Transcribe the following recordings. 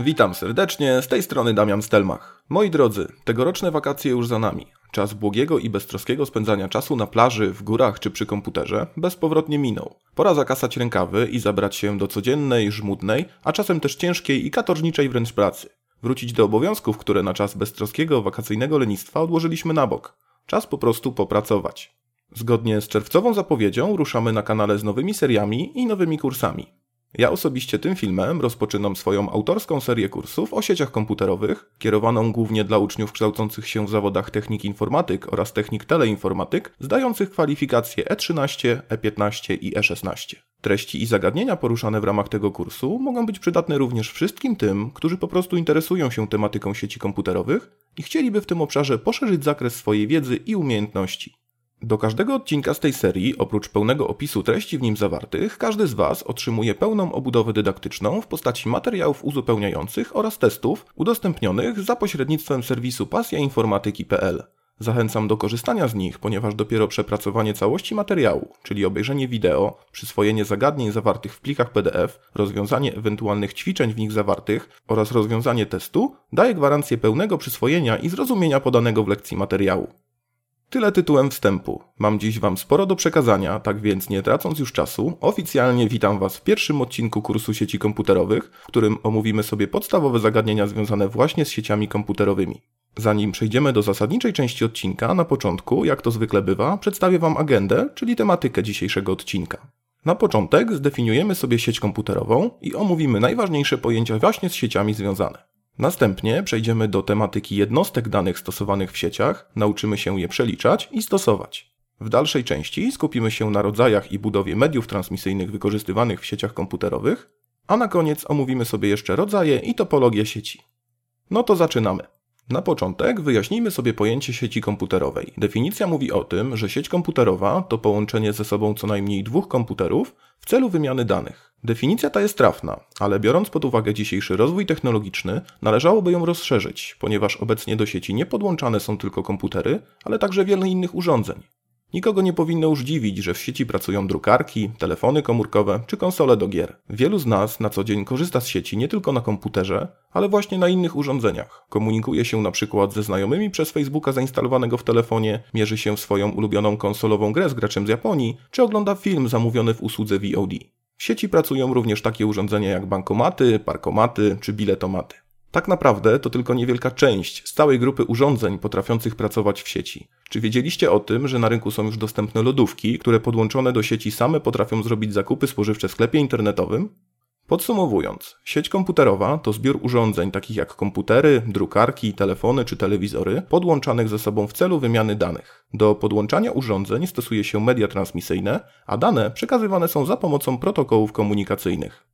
Witam serdecznie, z tej strony Damian Stelmach. Moi drodzy, tegoroczne wakacje już za nami. Czas błogiego i beztroskiego spędzania czasu na plaży, w górach czy przy komputerze bezpowrotnie minął. Pora zakasać rękawy i zabrać się do codziennej, żmudnej, a czasem też ciężkiej i katorżniczej wręcz pracy. Wrócić do obowiązków, które na czas beztroskiego, wakacyjnego lenistwa odłożyliśmy na bok. Czas po prostu popracować. Zgodnie z czerwcową zapowiedzią ruszamy na kanale z nowymi seriami i nowymi kursami. Ja osobiście tym filmem rozpoczynam swoją autorską serię kursów o sieciach komputerowych, kierowaną głównie dla uczniów kształcących się w zawodach technik informatyk oraz technik teleinformatyk, zdających kwalifikacje E13, E15 i E16. Treści i zagadnienia poruszane w ramach tego kursu mogą być przydatne również wszystkim tym, którzy po prostu interesują się tematyką sieci komputerowych i chcieliby w tym obszarze poszerzyć zakres swojej wiedzy i umiejętności. Do każdego odcinka z tej serii, oprócz pełnego opisu treści w nim zawartych, każdy z Was otrzymuje pełną obudowę dydaktyczną w postaci materiałów uzupełniających oraz testów udostępnionych za pośrednictwem serwisu pasjainformatyki.pl. Zachęcam do korzystania z nich, ponieważ dopiero przepracowanie całości materiału, czyli obejrzenie wideo, przyswojenie zagadnień zawartych w plikach PDF, rozwiązanie ewentualnych ćwiczeń w nich zawartych oraz rozwiązanie testu, daje gwarancję pełnego przyswojenia i zrozumienia podanego w lekcji materiału. Tyle tytułem wstępu. Mam dziś Wam sporo do przekazania, tak więc nie tracąc już czasu, oficjalnie witam Was w pierwszym odcinku kursu sieci komputerowych, w którym omówimy sobie podstawowe zagadnienia związane właśnie z sieciami komputerowymi. Zanim przejdziemy do zasadniczej części odcinka, na początku, jak to zwykle bywa, przedstawię Wam agendę, czyli tematykę dzisiejszego odcinka. Na początek zdefiniujemy sobie sieć komputerową i omówimy najważniejsze pojęcia właśnie z sieciami związane. Następnie przejdziemy do tematyki jednostek danych stosowanych w sieciach, nauczymy się je przeliczać i stosować. W dalszej części skupimy się na rodzajach i budowie mediów transmisyjnych wykorzystywanych w sieciach komputerowych, a na koniec omówimy sobie jeszcze rodzaje i topologie sieci. No to zaczynamy. Na początek wyjaśnijmy sobie pojęcie sieci komputerowej. Definicja mówi o tym, że sieć komputerowa to połączenie ze sobą co najmniej dwóch komputerów w celu wymiany danych. Definicja ta jest trafna, ale biorąc pod uwagę dzisiejszy rozwój technologiczny, należałoby ją rozszerzyć, ponieważ obecnie do sieci nie podłączane są tylko komputery, ale także wiele innych urządzeń. Nikogo nie powinno już dziwić, że w sieci pracują drukarki, telefony komórkowe czy konsole do gier. Wielu z nas na co dzień korzysta z sieci nie tylko na komputerze, ale właśnie na innych urządzeniach. Komunikuje się na przykład ze znajomymi przez Facebooka zainstalowanego w telefonie, mierzy się w swoją ulubioną konsolową grę z graczem z Japonii, czy ogląda film zamówiony w usłudze VOD. W sieci pracują również takie urządzenia jak bankomaty, parkomaty czy biletomaty. Tak naprawdę to tylko niewielka część z całej grupy urządzeń potrafiących pracować w sieci. Czy wiedzieliście o tym, że na rynku są już dostępne lodówki, które podłączone do sieci same potrafią zrobić zakupy spożywcze w sklepie internetowym? Podsumowując, sieć komputerowa to zbiór urządzeń takich jak komputery, drukarki, telefony czy telewizory podłączanych ze sobą w celu wymiany danych. Do podłączania urządzeń stosuje się media transmisyjne, a dane przekazywane są za pomocą protokołów komunikacyjnych.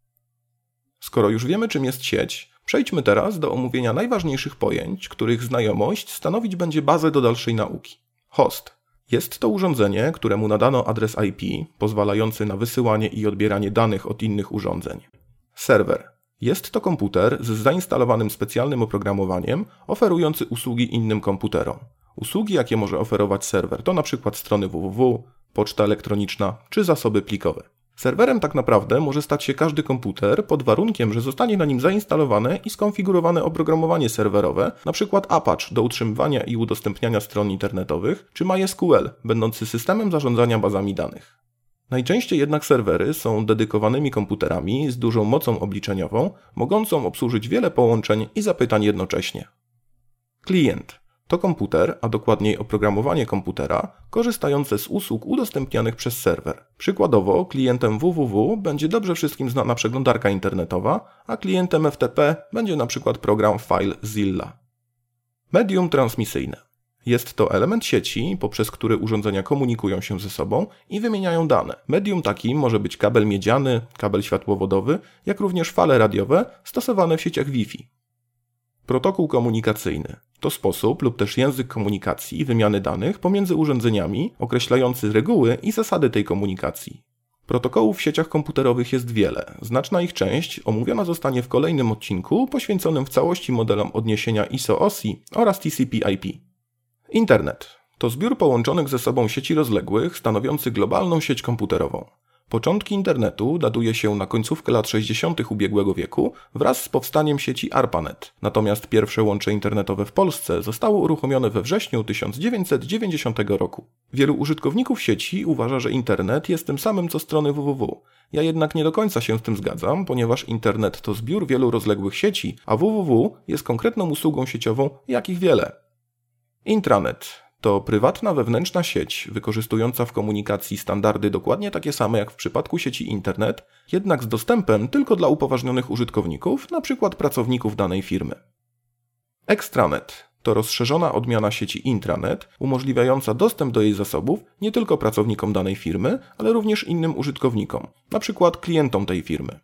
Skoro już wiemy, czym jest sieć, przejdźmy teraz do omówienia najważniejszych pojęć, których znajomość stanowić będzie bazę do dalszej nauki. Host. Jest to urządzenie, któremu nadano adres IP, pozwalający na wysyłanie i odbieranie danych od innych urządzeń. Serwer. Jest to komputer z zainstalowanym specjalnym oprogramowaniem, oferujący usługi innym komputerom. Usługi, jakie może oferować serwer, to np. strony www, poczta elektroniczna czy zasoby plikowe. Serwerem tak naprawdę może stać się każdy komputer pod warunkiem, że zostanie na nim zainstalowane i skonfigurowane oprogramowanie serwerowe, np. Apache do utrzymywania i udostępniania stron internetowych, czy MySQL, będący systemem zarządzania bazami danych. Najczęściej jednak serwery są dedykowanymi komputerami z dużą mocą obliczeniową, mogącą obsłużyć wiele połączeń i zapytań jednocześnie. Klient. To komputer, a dokładniej oprogramowanie komputera, korzystające z usług udostępnianych przez serwer. Przykładowo, klientem www będzie dobrze wszystkim znana przeglądarka internetowa, a klientem FTP będzie np. program FileZilla. Medium transmisyjne. Jest to element sieci, poprzez który urządzenia komunikują się ze sobą i wymieniają dane. Medium takim może być kabel miedziany, kabel światłowodowy, jak również fale radiowe stosowane w sieciach Wi-Fi. Protokół komunikacyjny. To sposób lub też język komunikacji i wymiany danych pomiędzy urządzeniami, określający reguły i zasady tej komunikacji. Protokołów w sieciach komputerowych jest wiele. Znaczna ich część omówiona zostanie w kolejnym odcinku poświęconym w całości modelom odniesienia ISO-OSI oraz TCP/IP. Internet. To zbiór połączonych ze sobą sieci rozległych stanowiący globalną sieć komputerową. Początki internetu datuje się na końcówkę lat 60. ubiegłego wieku wraz z powstaniem sieci ARPANET. Natomiast pierwsze łącze internetowe w Polsce zostało uruchomione we wrześniu 1990 roku. Wielu użytkowników sieci uważa, że internet jest tym samym co strony www. Ja jednak nie do końca się z tym zgadzam, ponieważ internet to zbiór wielu rozległych sieci, a www jest konkretną usługą sieciową, jakich wiele. Intranet to prywatna wewnętrzna sieć wykorzystująca w komunikacji standardy dokładnie takie same jak w przypadku sieci internet, jednak z dostępem tylko dla upoważnionych użytkowników, np. pracowników danej firmy. Extranet to rozszerzona odmiana sieci intranet, umożliwiająca dostęp do jej zasobów nie tylko pracownikom danej firmy, ale również innym użytkownikom, np. klientom tej firmy.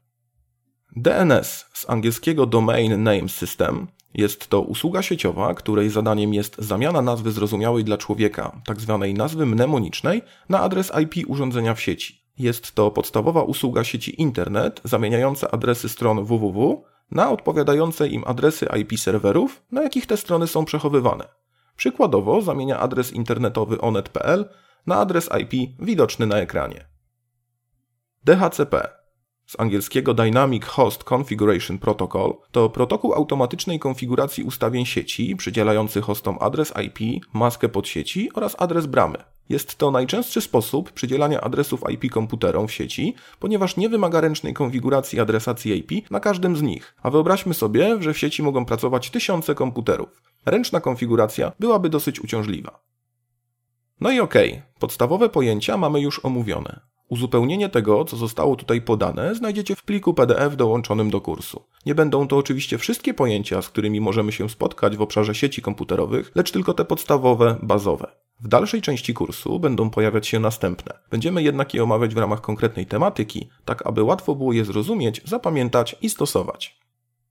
DNS z angielskiego Domain Name System jest to usługa sieciowa, której zadaniem jest zamiana nazwy zrozumiałej dla człowieka, tzw. nazwy mnemonicznej, na adres IP urządzenia w sieci. Jest to podstawowa usługa sieci internet zamieniająca adresy stron www na odpowiadające im adresy IP serwerów, na jakich te strony są przechowywane. Przykładowo zamienia adres internetowy onet.pl na adres IP widoczny na ekranie. DHCP z angielskiego Dynamic Host Configuration Protocol to protokół automatycznej konfiguracji ustawień sieci przydzielający hostom adres IP, maskę podsieci oraz adres bramy. Jest to najczęstszy sposób przydzielania adresów IP komputerom w sieci, ponieważ nie wymaga ręcznej konfiguracji adresacji IP na każdym z nich. A wyobraźmy sobie, że w sieci mogą pracować tysiące komputerów. Ręczna konfiguracja byłaby dosyć uciążliwa. No i okej, podstawowe pojęcia mamy już omówione. Uzupełnienie tego, co zostało tutaj podane, znajdziecie w pliku PDF dołączonym do kursu. Nie będą to oczywiście wszystkie pojęcia, z którymi możemy się spotkać w obszarze sieci komputerowych, lecz tylko te podstawowe, bazowe. W dalszej części kursu będą pojawiać się następne. Będziemy jednak je omawiać w ramach konkretnej tematyki, tak aby łatwo było je zrozumieć, zapamiętać i stosować.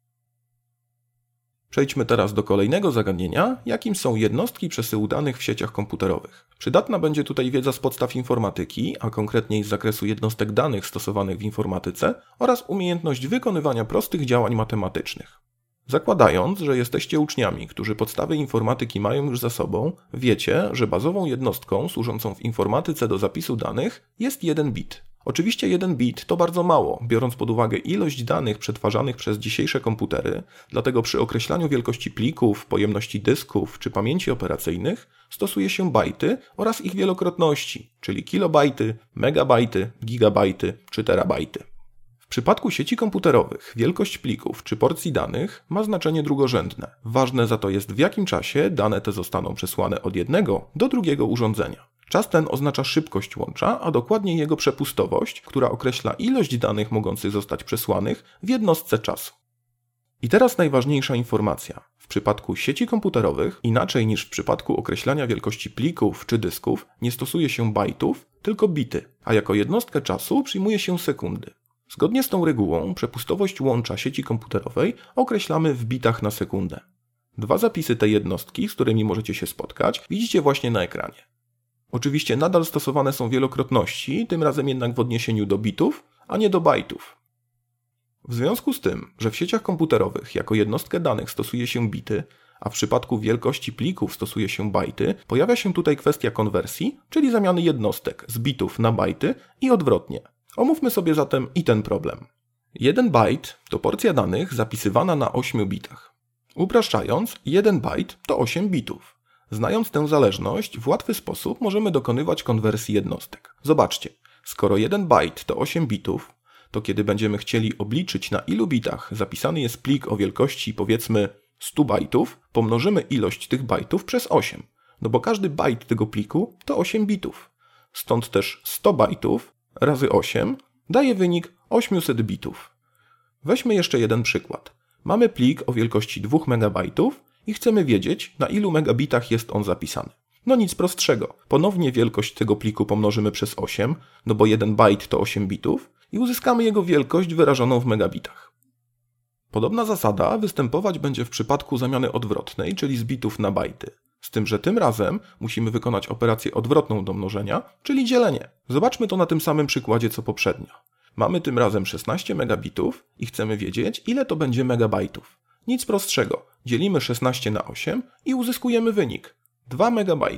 Przejdźmy teraz do kolejnego zagadnienia, jakim są jednostki przesyłu danych w sieciach komputerowych. Przydatna będzie tutaj wiedza z podstaw informatyki, a konkretniej z zakresu jednostek danych stosowanych w informatyce oraz umiejętność wykonywania prostych działań matematycznych. Zakładając, że jesteście uczniami, którzy podstawy informatyki mają już za sobą, wiecie, że bazową jednostką służącą w informatyce do zapisu danych jest 1 bit. Oczywiście 1 bit to bardzo mało, biorąc pod uwagę ilość danych przetwarzanych przez dzisiejsze komputery, dlatego przy określaniu wielkości plików, pojemności dysków czy pamięci operacyjnych stosuje się bajty oraz ich wielokrotności, czyli kilobajty, megabajty, gigabajty czy terabajty. W przypadku sieci komputerowych wielkość plików czy porcji danych ma znaczenie drugorzędne. Ważne za to jest, w jakim czasie dane te zostaną przesłane od jednego do drugiego urządzenia. Czas ten oznacza szybkość łącza, a dokładnie jego przepustowość, która określa ilość danych mogących zostać przesłanych w jednostce czasu. I teraz najważniejsza informacja. W przypadku sieci komputerowych, inaczej niż w przypadku określania wielkości plików czy dysków, nie stosuje się bajtów, tylko bity, a jako jednostkę czasu przyjmuje się sekundy. Zgodnie z tą regułą przepustowość łącza sieci komputerowej określamy w bitach na sekundę. Dwa zapisy tej jednostki, z którymi możecie się spotkać, widzicie właśnie na ekranie. Oczywiście nadal stosowane są wielokrotności, tym razem jednak w odniesieniu do bitów, a nie do bajtów. W związku z tym, że w sieciach komputerowych jako jednostkę danych stosuje się bity, a w przypadku wielkości plików stosuje się bajty, pojawia się tutaj kwestia konwersji, czyli zamiany jednostek z bitów na bajty i odwrotnie. Omówmy sobie zatem i ten problem. 1 bajt to porcja danych zapisywana na 8 bitach. Upraszczając, 1 bajt to 8 bitów. Znając tę zależność, w łatwy sposób możemy dokonywać konwersji jednostek. Zobaczcie, skoro 1 bajt to 8 bitów, to kiedy będziemy chcieli obliczyć, na ilu bitach zapisany jest plik o wielkości powiedzmy 100 bajtów, pomnożymy ilość tych bajtów przez 8, no bo każdy bajt tego pliku to 8 bitów. Stąd też 100 bajtów razy 8 daje wynik 800 bitów. Weźmy jeszcze jeden przykład. Mamy plik o wielkości 2 MB i chcemy wiedzieć, na ilu megabitach jest on zapisany. No nic prostszego. Ponownie wielkość tego pliku pomnożymy przez 8, no bo 1 bajt to 8 bitów i uzyskamy jego wielkość wyrażoną w megabitach. Podobna zasada występować będzie w przypadku zamiany odwrotnej, czyli z bitów na bajty. Z tym, że tym razem musimy wykonać operację odwrotną do mnożenia, czyli dzielenie. Zobaczmy to na tym samym przykładzie co poprzednio. Mamy tym razem 16 megabitów i chcemy wiedzieć, ile to będzie megabajtów. Nic prostszego. Dzielimy 16 na 8 i uzyskujemy wynik 2 megabajty.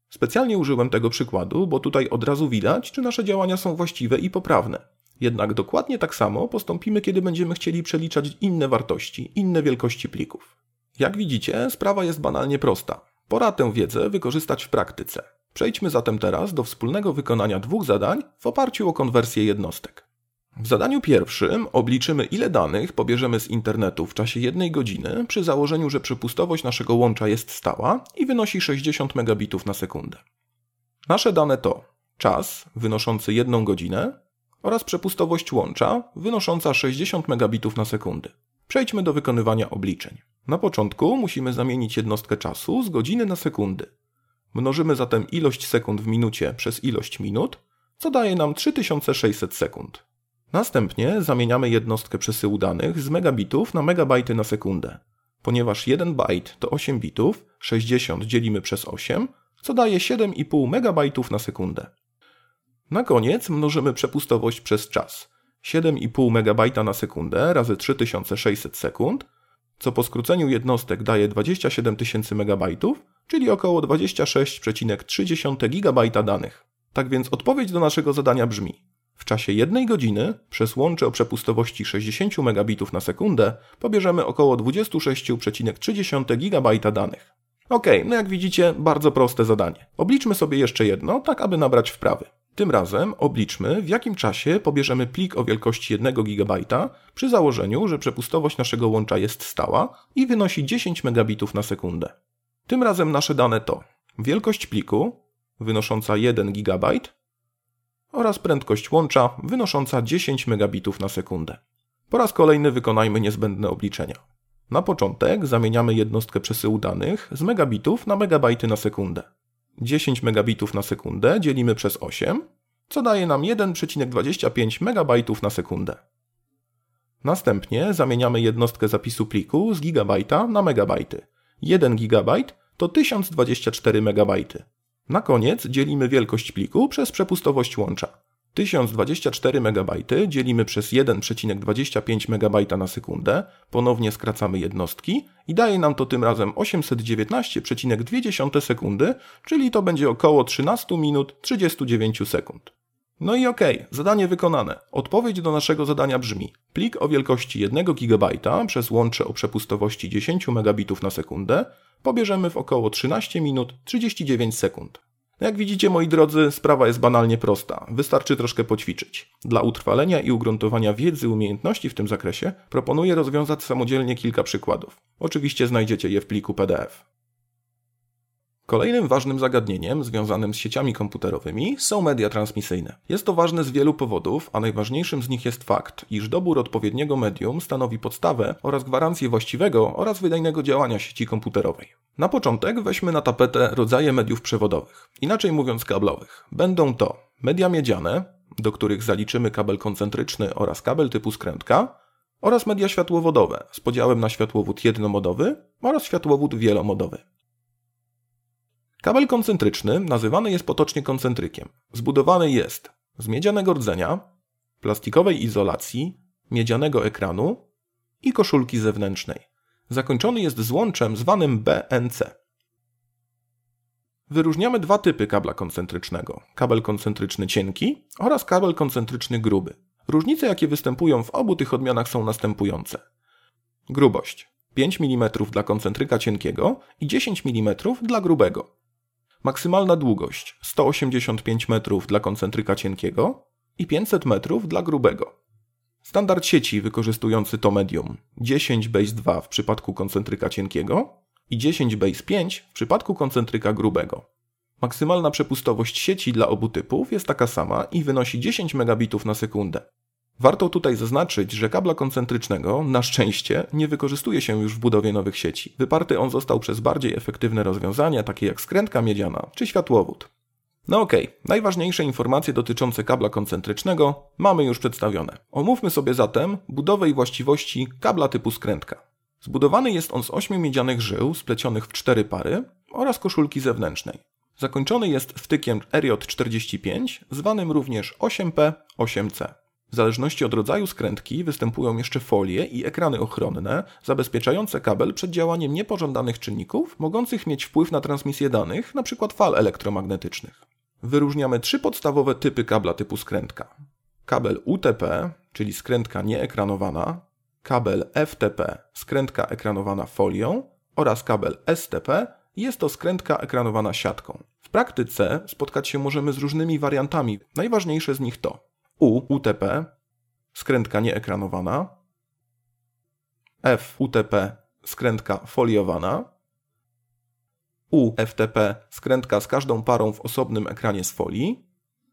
Specjalnie użyłem tego przykładu, bo tutaj od razu widać, czy nasze działania są właściwe i poprawne. Jednak dokładnie tak samo postąpimy, kiedy będziemy chcieli przeliczać inne wartości, inne wielkości plików. Jak widzicie, sprawa jest banalnie prosta. Pora tę wiedzę wykorzystać w praktyce. Przejdźmy zatem teraz do wspólnego wykonania 2 zadań w oparciu o konwersję jednostek. W zadaniu pierwszym obliczymy, ile danych pobierzemy z internetu w czasie 1 godziny przy założeniu, że przepustowość naszego łącza jest stała i wynosi 60 megabitów na sekundę. Nasze dane to czas wynoszący 1 godzinę oraz przepustowość łącza wynosząca 60 megabitów na sekundę. Przejdźmy do wykonywania obliczeń. Na początku musimy zamienić jednostkę czasu z godziny na sekundy. Mnożymy zatem ilość sekund w minucie przez ilość minut, co daje nam 3600 sekund. Następnie zamieniamy jednostkę przesyłu danych z megabitów na megabajty na sekundę. Ponieważ 1 bajt to 8 bitów, 60 dzielimy przez 8, co daje 7,5 megabajtów na sekundę. Na koniec mnożymy przepustowość przez czas. 7,5 megabajta na sekundę razy 3600 sekund, co po skróceniu jednostek daje 27 000 megabajtów, czyli około 26,3 gigabajta danych. Tak więc odpowiedź do naszego zadania brzmi: w czasie 1 godziny przez łącze o przepustowości 60 megabitów na sekundę pobierzemy około 26,3 gigabajta danych. No jak widzicie, bardzo proste zadanie. Obliczmy sobie jeszcze jedno, tak aby nabrać wprawy. Tym razem obliczmy, w jakim czasie pobierzemy plik o wielkości 1 GB przy założeniu, że przepustowość naszego łącza jest stała i wynosi 10 megabitów na sekundę. Tym razem nasze dane to wielkość pliku wynosząca 1 GB oraz prędkość łącza wynosząca 10 megabitów na sekundę. Po raz kolejny wykonajmy niezbędne obliczenia. Na początek zamieniamy jednostkę przesyłu danych z megabitów na megabajty na sekundę. 10 megabitów na sekundę dzielimy przez 8, co daje nam 1,25 megabajtów na sekundę. Następnie zamieniamy jednostkę zapisu pliku z gigabajta na megabajty. 1 gigabajt to 1024 megabajty. Na koniec dzielimy wielkość pliku przez przepustowość łącza. 1024 MB dzielimy przez 1,25 MB na sekundę, ponownie skracamy jednostki i daje nam to tym razem 819,2 sekundy, czyli to będzie około 13 minut 39 sekund. No i zadanie wykonane. Odpowiedź do naszego zadania brzmi: plik o wielkości 1 GB przez łącze o przepustowości 10 megabitów na sekundę pobierzemy w około 13 minut 39 sekund. Jak widzicie, moi drodzy, sprawa jest banalnie prosta. Wystarczy troszkę poćwiczyć. Dla utrwalenia i ugruntowania wiedzy i umiejętności w tym zakresie proponuję rozwiązać samodzielnie kilka przykładów. Oczywiście znajdziecie je w pliku PDF. Kolejnym ważnym zagadnieniem związanym z sieciami komputerowymi są media transmisyjne. Jest to ważne z wielu powodów, a najważniejszym z nich jest fakt, iż dobór odpowiedniego medium stanowi podstawę oraz gwarancję właściwego oraz wydajnego działania sieci komputerowej. Na początek weźmy na tapetę rodzaje mediów przewodowych, inaczej mówiąc kablowych. Będą to media miedziane, do których zaliczymy kabel koncentryczny oraz kabel typu skrętka, oraz media światłowodowe z podziałem na światłowód jednomodowy oraz światłowód wielomodowy. Kabel koncentryczny nazywany jest potocznie koncentrykiem. Zbudowany jest z miedzianego rdzenia, plastikowej izolacji, miedzianego ekranu i koszulki zewnętrznej. Zakończony jest złączem zwanym BNC. Wyróżniamy 2 typy kabla koncentrycznego. Kabel koncentryczny cienki oraz kabel koncentryczny gruby. Różnice, jakie występują w obu tych odmianach, są następujące. Grubość 5 mm dla koncentryka cienkiego i 10 mm dla grubego. Maksymalna długość 185 metrów dla koncentryka cienkiego i 500 metrów dla grubego. Standard sieci wykorzystujący to medium 10 base 2 w przypadku koncentryka cienkiego i 10 base 5 w przypadku koncentryka grubego. Maksymalna przepustowość sieci dla obu typów jest taka sama i wynosi 10 megabitów na sekundę. Warto tutaj zaznaczyć, że kabla koncentrycznego, na szczęście, nie wykorzystuje się już w budowie nowych sieci. Wyparty on został przez bardziej efektywne rozwiązania, takie jak skrętka miedziana czy światłowód. Najważniejsze informacje dotyczące kabla koncentrycznego mamy już przedstawione. Omówmy sobie zatem budowę i właściwości kabla typu skrętka. Zbudowany jest on z 8 miedzianych żył splecionych w 4 pary oraz koszulki zewnętrznej. Zakończony jest wtykiem RJ45, zwanym również 8P, 8C. W zależności od rodzaju skrętki występują jeszcze folie i ekrany ochronne zabezpieczające kabel przed działaniem niepożądanych czynników mogących mieć wpływ na transmisję danych, np. fal elektromagnetycznych. Wyróżniamy 3 podstawowe typy kabla typu skrętka. Kabel UTP, czyli skrętka nieekranowana, kabel FTP, skrętka ekranowana folią oraz kabel STP, jest to skrętka ekranowana siatką. W praktyce spotkać się możemy z różnymi wariantami. Najważniejsze z nich to UTP, skrętka nieekranowana, FUTP, skrętka foliowana, UFTP, skrętka z każdą parą w osobnym ekranie z folii,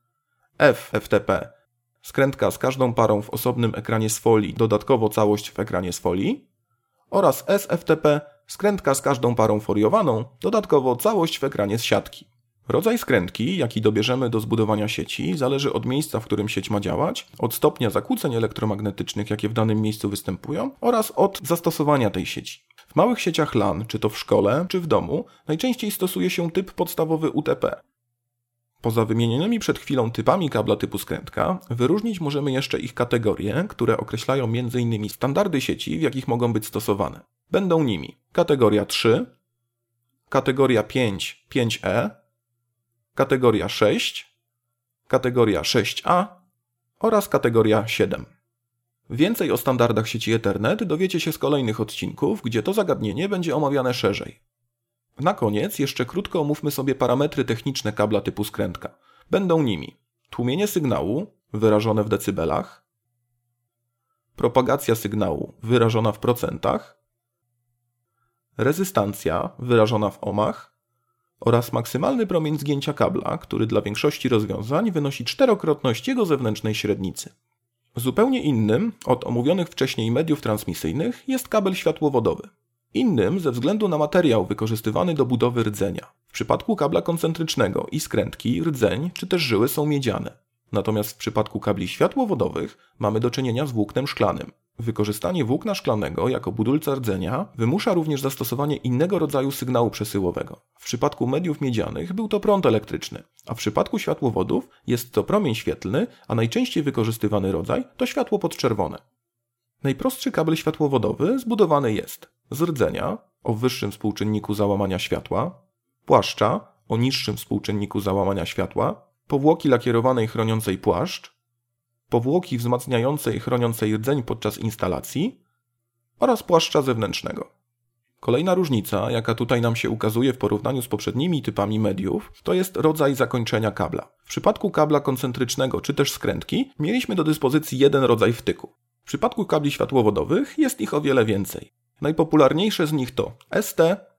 FFTP, skrętka z każdą parą w osobnym ekranie z folii, dodatkowo całość w ekranie z folii oraz SFTP, skrętka z każdą parą foliowaną, dodatkowo całość w ekranie z siatki. Rodzaj skrętki, jaki dobierzemy do zbudowania sieci, zależy od miejsca, w którym sieć ma działać, od stopnia zakłóceń elektromagnetycznych, jakie w danym miejscu występują oraz od zastosowania tej sieci. W małych sieciach LAN, czy to w szkole, czy w domu, najczęściej stosuje się typ podstawowy UTP. Poza wymienionymi przed chwilą typami kabla typu skrętka, wyróżnić możemy jeszcze ich kategorie, które określają m.in. standardy sieci, w jakich mogą być stosowane. Będą nimi kategoria 3, kategoria 5, 5E, kategoria 6, kategoria 6A oraz kategoria 7. Więcej o standardach sieci Ethernet dowiecie się z kolejnych odcinków, gdzie to zagadnienie będzie omawiane szerzej. Na koniec jeszcze krótko omówmy sobie parametry techniczne kabla typu skrętka. Będą nimi tłumienie sygnału wyrażone w decybelach, propagacja sygnału wyrażona w procentach, rezystancja wyrażona w ohmach oraz maksymalny promień zgięcia kabla, który dla większości rozwiązań wynosi 4-krotność jego zewnętrznej średnicy. Zupełnie innym od omówionych wcześniej mediów transmisyjnych jest kabel światłowodowy. Innym ze względu na materiał wykorzystywany do budowy rdzenia. W przypadku kabla koncentrycznego i skrętki rdzeń czy też żyły są miedziane. Natomiast w przypadku kabli światłowodowych mamy do czynienia z włóknem szklanym. Wykorzystanie włókna szklanego jako budulca rdzenia wymusza również zastosowanie innego rodzaju sygnału przesyłowego. W przypadku mediów miedzianych był to prąd elektryczny, a w przypadku światłowodów jest to promień świetlny, a najczęściej wykorzystywany rodzaj to światło podczerwone. Najprostszy kabel światłowodowy zbudowany jest z rdzenia o wyższym współczynniku załamania światła, płaszcza o niższym współczynniku załamania światła, powłoki lakierowanej chroniącej płaszcz, powłoki wzmacniającej chroniącej rdzeń podczas instalacji oraz płaszcza zewnętrznego. Kolejna różnica, jaka tutaj nam się ukazuje w porównaniu z poprzednimi typami mediów, to jest rodzaj zakończenia kabla. W przypadku kabla koncentrycznego czy też skrętki mieliśmy do dyspozycji jeden rodzaj wtyku. W przypadku kabli światłowodowych jest ich o wiele więcej. Najpopularniejsze z nich to ST,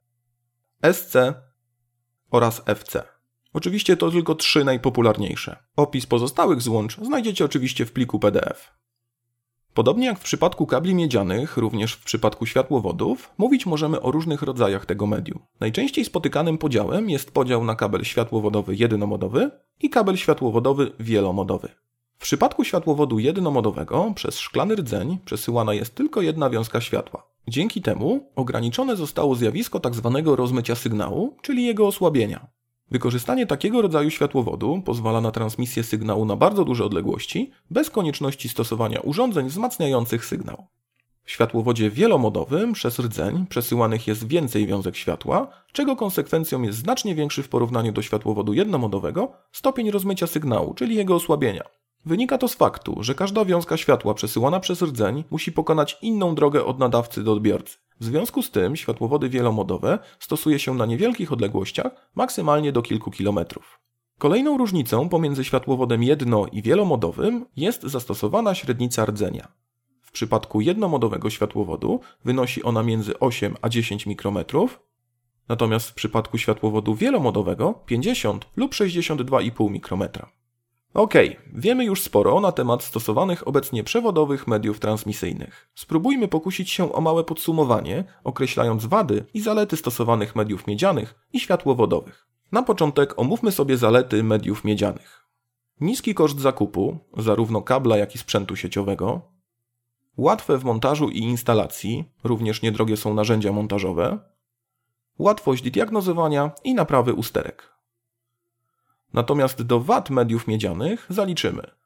SC oraz FC. Oczywiście to tylko 3 najpopularniejsze. Opis pozostałych złącz znajdziecie oczywiście w pliku PDF. Podobnie jak w przypadku kabli miedzianych, również w przypadku światłowodów, mówić możemy o różnych rodzajach tego medium. Najczęściej spotykanym podziałem jest podział na kabel światłowodowy jednomodowy i kabel światłowodowy wielomodowy. W przypadku światłowodu jednomodowego przez szklany rdzeń przesyłana jest tylko jedna wiązka światła. Dzięki temu ograniczone zostało zjawisko tzw. rozmycia sygnału, czyli jego osłabienia. Wykorzystanie takiego rodzaju światłowodu pozwala na transmisję sygnału na bardzo duże odległości, bez konieczności stosowania urządzeń wzmacniających sygnał. W światłowodzie wielomodowym przez rdzeń przesyłanych jest więcej wiązek światła, czego konsekwencją jest znacznie większy w porównaniu do światłowodu jednomodowego stopień rozmycia sygnału, czyli jego osłabienia. Wynika to z faktu, że każda wiązka światła przesyłana przez rdzeń musi pokonać inną drogę od nadawcy do odbiorcy. W związku z tym światłowody wielomodowe stosuje się na niewielkich odległościach, maksymalnie do kilku kilometrów. Kolejną różnicą pomiędzy światłowodem jedno- i wielomodowym jest zastosowana średnica rdzenia. W przypadku jednomodowego światłowodu wynosi ona między 8 a 10 mikrometrów, natomiast w przypadku światłowodu wielomodowego 50 lub 62,5 mikrometra. Okej, wiemy już sporo na temat stosowanych obecnie przewodowych mediów transmisyjnych. Spróbujmy pokusić się o małe podsumowanie, określając wady i zalety stosowanych mediów miedzianych i światłowodowych. Na początek omówmy sobie zalety mediów miedzianych. Niski koszt zakupu, zarówno kabla, jak i sprzętu sieciowego. Łatwe w montażu i instalacji, również niedrogie są narzędzia montażowe. Łatwość diagnozowania i naprawy usterek. Natomiast do wad mediów miedzianych zaliczymy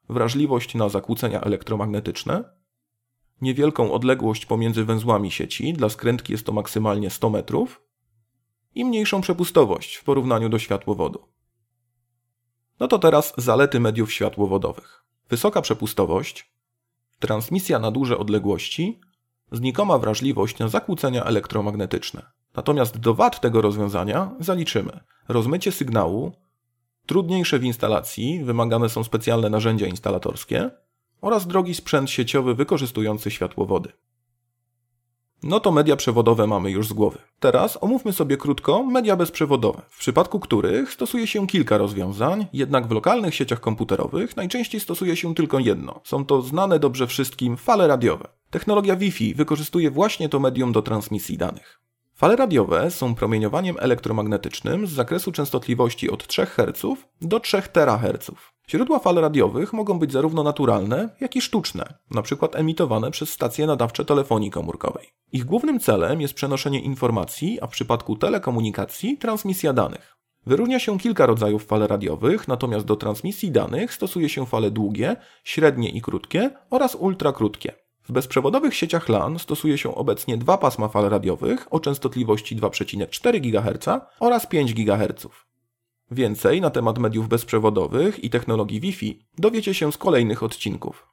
wrażliwość na zakłócenia elektromagnetyczne, niewielką odległość pomiędzy węzłami sieci, dla skrętki jest to maksymalnie 100 metrów, i mniejszą przepustowość w porównaniu do światłowodu. No to teraz zalety mediów światłowodowych. Wysoka przepustowość, transmisja na duże odległości, znikoma wrażliwość na zakłócenia elektromagnetyczne. Natomiast do wad tego rozwiązania zaliczymy rozmycie sygnału, trudniejsze w instalacji, wymagane są specjalne narzędzia instalatorskie oraz drogi sprzęt sieciowy wykorzystujący światłowody. No to media przewodowe mamy już z głowy. Teraz omówmy sobie krótko media bezprzewodowe, w przypadku których stosuje się kilka rozwiązań, jednak w lokalnych sieciach komputerowych najczęściej stosuje się tylko jedno. Są to znane dobrze wszystkim fale radiowe. Technologia Wi-Fi wykorzystuje właśnie to medium do transmisji danych. Fale radiowe są promieniowaniem elektromagnetycznym z zakresu częstotliwości od 3 Hz do 3 THz. Źródła fal radiowych mogą być zarówno naturalne, jak i sztuczne, np. emitowane przez stacje nadawcze telefonii komórkowej. Ich głównym celem jest przenoszenie informacji, a w przypadku telekomunikacji transmisja danych. Wyróżnia się kilka rodzajów fal radiowych, natomiast do transmisji danych stosuje się fale długie, średnie i krótkie oraz ultrakrótkie. W bezprzewodowych sieciach LAN stosuje się obecnie 2 pasma fal radiowych o częstotliwości 2,4 GHz oraz 5 GHz. Więcej na temat mediów bezprzewodowych i technologii Wi-Fi dowiecie się z kolejnych odcinków.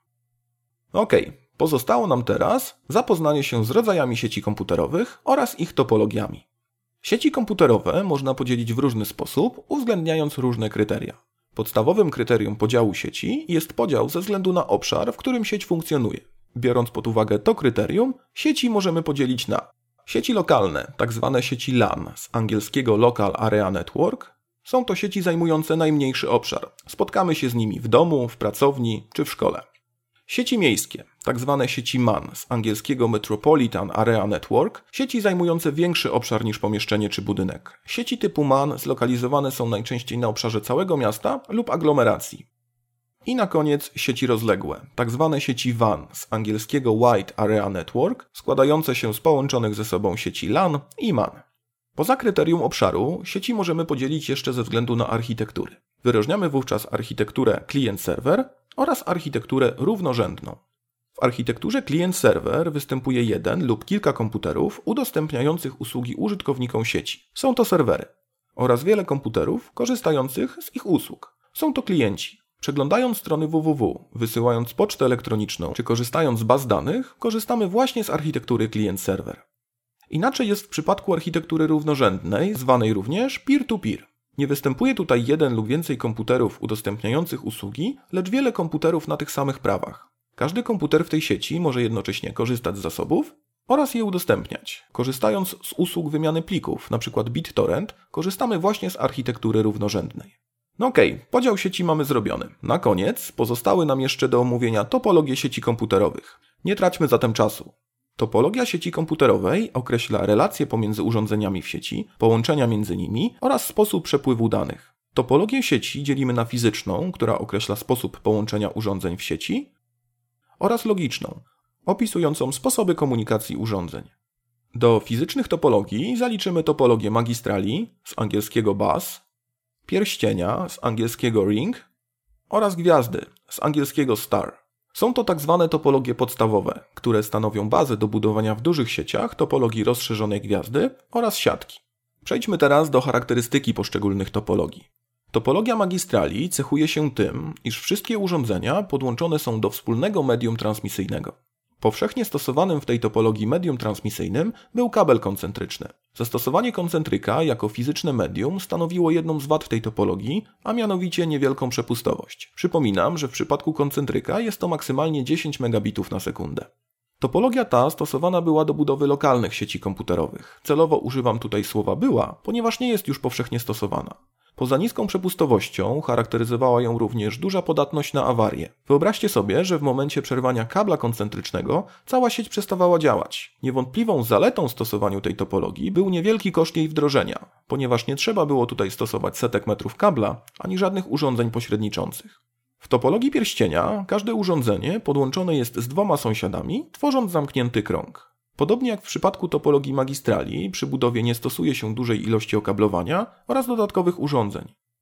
Pozostało nam teraz zapoznanie się z rodzajami sieci komputerowych oraz ich topologiami. Sieci komputerowe można podzielić w różny sposób, uwzględniając różne kryteria. Podstawowym kryterium podziału sieci jest podział ze względu na obszar, w którym sieć funkcjonuje. Biorąc pod uwagę to kryterium, sieci możemy podzielić na sieci lokalne, tzw. sieci LAN, z angielskiego Local Area Network. Są to sieci zajmujące najmniejszy obszar. Spotkamy się z nimi w domu, w pracowni czy w szkole. Sieci miejskie, tzw. sieci MAN, z angielskiego Metropolitan Area Network, sieci zajmujące większy obszar niż pomieszczenie czy budynek. Sieci typu MAN zlokalizowane są najczęściej na obszarze całego miasta lub aglomeracji. I na koniec sieci rozległe, tzw. sieci WAN, z angielskiego Wide Area Network, składające się z połączonych ze sobą sieci LAN i MAN. Poza kryterium obszaru, sieci możemy podzielić jeszcze ze względu na architektury. Wyróżniamy wówczas architekturę klient-serwer oraz architekturę równorzędną. W architekturze klient-serwer występuje jeden lub kilka komputerów udostępniających usługi użytkownikom sieci. Są to serwery. Oraz wiele komputerów korzystających z ich usług. Są to klienci. Przeglądając strony www, wysyłając pocztę elektroniczną czy korzystając z baz danych, korzystamy właśnie z architektury klient-serwer. Inaczej jest w przypadku architektury równorzędnej, zwanej również peer-to-peer. Nie występuje tutaj jeden lub więcej komputerów udostępniających usługi, lecz wiele komputerów na tych samych prawach. Każdy komputer w tej sieci może jednocześnie korzystać z zasobów oraz je udostępniać. Korzystając z usług wymiany plików, np. BitTorrent, korzystamy właśnie z architektury równorzędnej. Podział sieci mamy zrobiony. Na koniec pozostały nam jeszcze do omówienia topologie sieci komputerowych. Nie traćmy zatem czasu. Topologia sieci komputerowej określa relacje pomiędzy urządzeniami w sieci, połączenia między nimi oraz sposób przepływu danych. Topologię sieci dzielimy na fizyczną, która określa sposób połączenia urządzeń w sieci, oraz logiczną, opisującą sposoby komunikacji urządzeń. Do fizycznych topologii zaliczymy topologię magistrali, z angielskiego bus, pierścienia, z angielskiego ring oraz gwiazdy, z angielskiego star. Są to tak zwane topologie podstawowe, które stanowią bazę do budowania w dużych sieciach topologii rozszerzonej gwiazdy oraz siatki. Przejdźmy teraz do charakterystyki poszczególnych topologii. Topologia magistrali cechuje się tym, iż wszystkie urządzenia podłączone są do wspólnego medium transmisyjnego. Powszechnie stosowanym w tej topologii medium transmisyjnym był kabel koncentryczny. Zastosowanie koncentryka jako fizyczne medium stanowiło jedną z wad tej topologii, a mianowicie niewielką przepustowość. Przypominam, że w przypadku koncentryka jest to maksymalnie 10 megabitów na sekundę. Topologia ta stosowana była do budowy lokalnych sieci komputerowych. Celowo używam tutaj słowa była, ponieważ nie jest już powszechnie stosowana. Poza niską przepustowością charakteryzowała ją również duża podatność na awarie. Wyobraźcie sobie, że w momencie przerwania kabla koncentrycznego cała sieć przestawała działać. Niewątpliwą zaletą stosowania tej topologii był niewielki koszt jej wdrożenia, ponieważ nie trzeba było tutaj stosować setek metrów kabla, ani żadnych urządzeń pośredniczących. W topologii pierścienia każde urządzenie podłączone jest z 2 sąsiadami, tworząc zamknięty krąg. Podobnie jak w przypadku topologii magistrali, przy budowie nie stosuje się dużej ilości okablowania oraz dodatkowych urządzeń.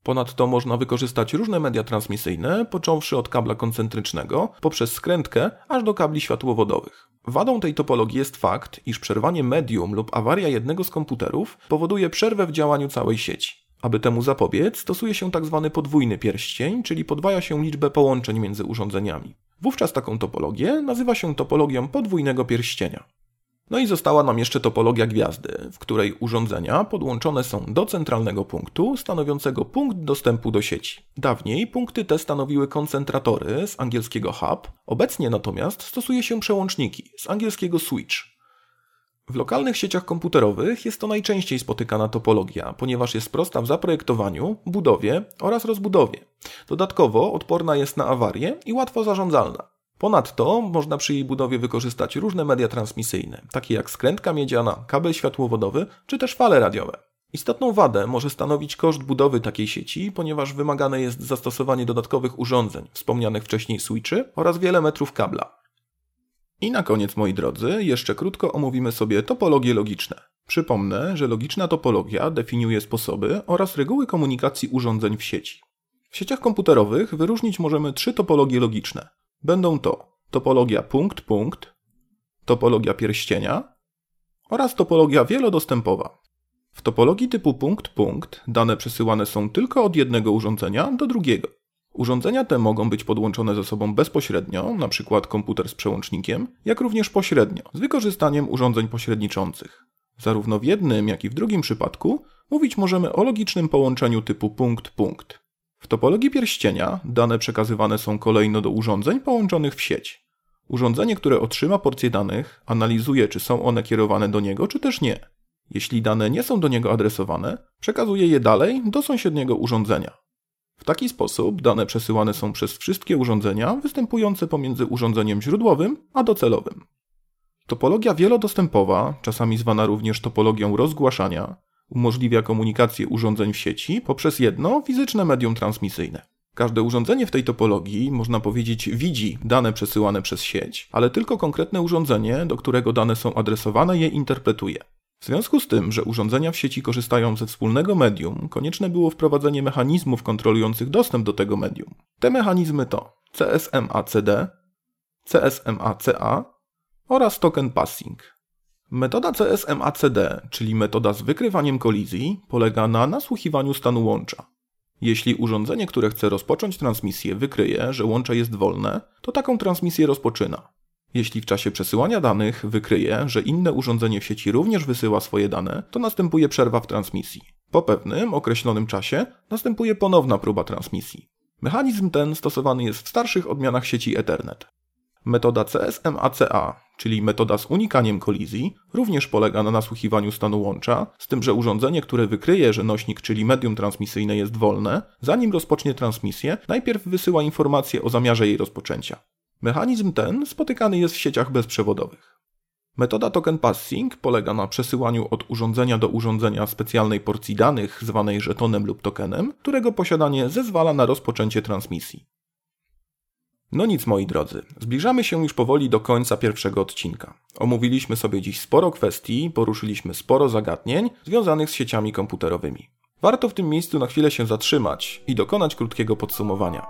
Ponadto można wykorzystać różne media transmisyjne, począwszy od kabla koncentrycznego, poprzez skrętkę, aż do kabli światłowodowych. Wadą tej topologii jest fakt, iż przerwanie medium lub awaria jednego z komputerów powoduje przerwę w działaniu całej sieci. Aby temu zapobiec, stosuje się tzw. podwójny pierścień, czyli podwaja się liczbę połączeń między urządzeniami. Wówczas taką topologię nazywa się topologią podwójnego pierścienia. No i została nam jeszcze topologia gwiazdy, w której urządzenia podłączone są do centralnego punktu, stanowiącego punkt dostępu do sieci. Dawniej punkty te stanowiły koncentratory, z angielskiego hub, obecnie natomiast stosuje się przełączniki, z angielskiego switch. W lokalnych sieciach komputerowych jest to najczęściej spotykana topologia, ponieważ jest prosta w zaprojektowaniu, budowie oraz rozbudowie. Dodatkowo odporna jest na awarie i łatwo zarządzalna. Ponadto można przy jej budowie wykorzystać różne media transmisyjne, takie jak skrętka miedziana, kabel światłowodowy czy też fale radiowe. Istotną wadę może stanowić koszt budowy takiej sieci, ponieważ wymagane jest zastosowanie dodatkowych urządzeń, wspomnianych wcześniej switchy oraz wiele metrów kabla. I na koniec, moi drodzy, jeszcze krótko omówimy sobie topologie logiczne. Przypomnę, że logiczna topologia definiuje sposoby oraz reguły komunikacji urządzeń w sieci. W sieciach komputerowych wyróżnić możemy 3 topologie logiczne. Będą to topologia punkt-punkt, topologia pierścienia oraz topologia wielodostępowa. W topologii typu punkt-punkt dane przesyłane są tylko od jednego urządzenia do drugiego. Urządzenia te mogą być podłączone ze sobą bezpośrednio, np. komputer z przełącznikiem, jak również pośrednio, z wykorzystaniem urządzeń pośredniczących. Zarówno w jednym, jak i w drugim przypadku mówić możemy o logicznym połączeniu typu punkt-punkt. W topologii pierścienia dane przekazywane są kolejno do urządzeń połączonych w sieć. Urządzenie, które otrzyma porcję danych, analizuje, czy są one kierowane do niego, czy też nie. Jeśli dane nie są do niego adresowane, przekazuje je dalej do sąsiedniego urządzenia. W taki sposób dane przesyłane są przez wszystkie urządzenia występujące pomiędzy urządzeniem źródłowym a docelowym. Topologia wielodostępowa, czasami zwana również topologią rozgłaszania, umożliwia komunikację urządzeń w sieci poprzez jedno fizyczne medium transmisyjne. Każde urządzenie w tej topologii, można powiedzieć, widzi dane przesyłane przez sieć, ale tylko konkretne urządzenie, do którego dane są adresowane, je interpretuje. W związku z tym, że urządzenia w sieci korzystają ze wspólnego medium, konieczne było wprowadzenie mechanizmów kontrolujących dostęp do tego medium. Te mechanizmy to CSMA-CD, CSMA-CA oraz token passing. Metoda CSMA-CD, czyli metoda z wykrywaniem kolizji, polega na nasłuchiwaniu stanu łącza. Jeśli urządzenie, które chce rozpocząć transmisję, wykryje, że łącze jest wolne, to taką transmisję rozpoczyna. Jeśli w czasie przesyłania danych wykryje, że inne urządzenie w sieci również wysyła swoje dane, to następuje przerwa w transmisji. Po pewnym, określonym czasie następuje ponowna próba transmisji. Mechanizm ten stosowany jest w starszych odmianach sieci Ethernet. Metoda CSMA-CA, czyli metoda z unikaniem kolizji, również polega na nasłuchiwaniu stanu łącza, z tym, że urządzenie, które wykryje, że nośnik, czyli medium transmisyjne jest wolne, zanim rozpocznie transmisję, najpierw wysyła informację o zamiarze jej rozpoczęcia. Mechanizm ten spotykany jest w sieciach bezprzewodowych. Metoda token passing polega na przesyłaniu od urządzenia do urządzenia specjalnej porcji danych, zwanej żetonem lub tokenem, którego posiadanie zezwala na rozpoczęcie transmisji. No nic, moi drodzy, zbliżamy się już powoli do końca pierwszego odcinka. Omówiliśmy sobie dziś sporo kwestii, poruszyliśmy sporo zagadnień związanych z sieciami komputerowymi. Warto w tym miejscu na chwilę się zatrzymać i dokonać krótkiego podsumowania.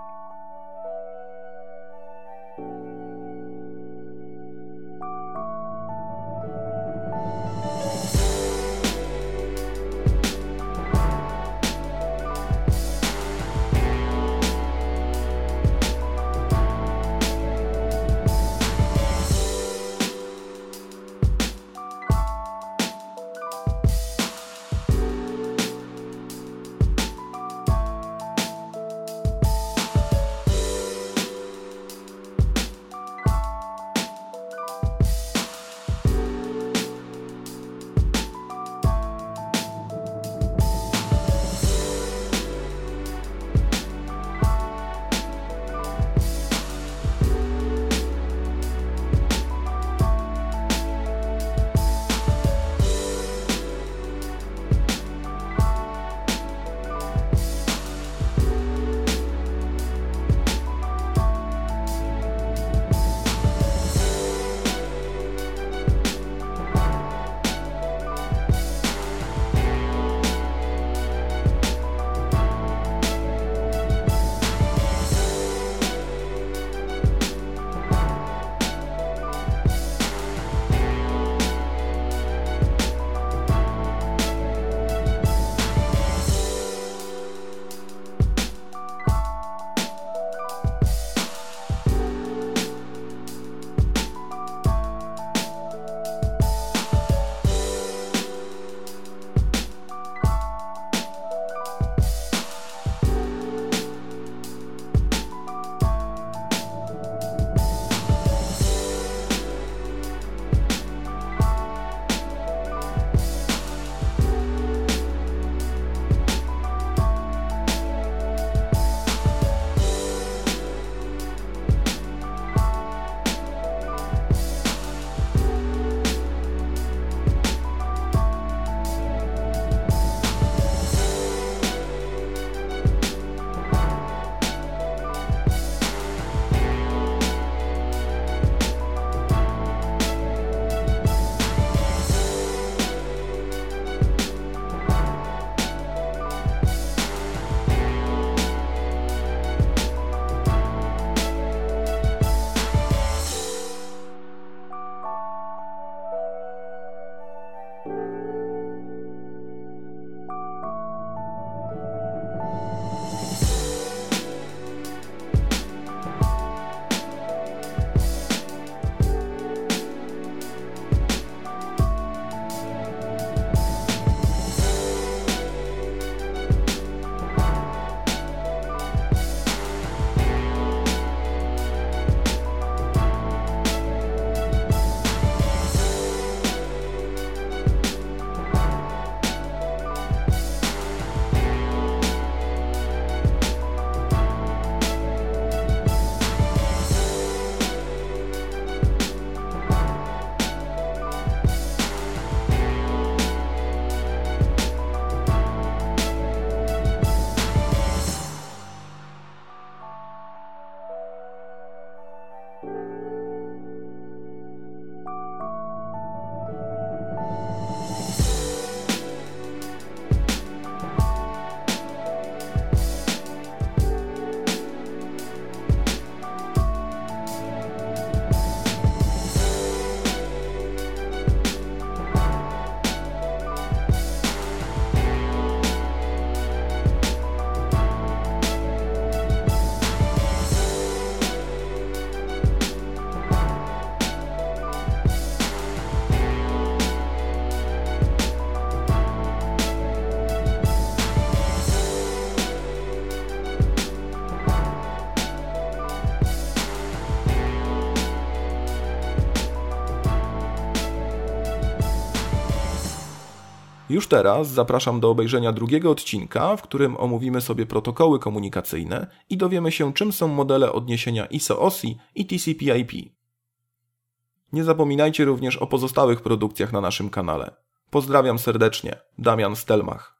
Już teraz zapraszam do obejrzenia drugiego odcinka, w którym omówimy sobie protokoły komunikacyjne i dowiemy się, czym są modele odniesienia ISO-OSI i TCP/IP. Nie zapominajcie również o pozostałych produkcjach na naszym kanale. Pozdrawiam serdecznie, Damian Stelmach.